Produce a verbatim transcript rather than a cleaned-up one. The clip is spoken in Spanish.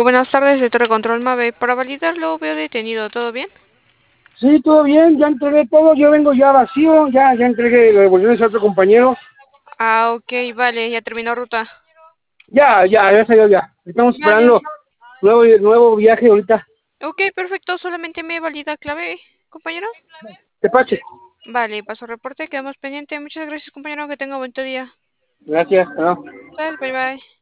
buenas tardes de Torre Control Mave. Para validarlo veo detenido, ¿todo bien? Sí, todo bien, ya entregué todo, yo vengo ya vacío, ya, ya entregué las devoluciones a otro compañero. Ah, ok, vale, ya terminó ruta. Ya, ya, ya salió ya. Estamos Vale. esperando nuevo, nuevo viaje ahorita. Ok, perfecto, solamente me valida clave, compañero. Tepache. Vale, paso reporte, quedamos pendiente. Muchas gracias, compañero, que tenga buen día. Gracias, ¿no? Sal, bye bye.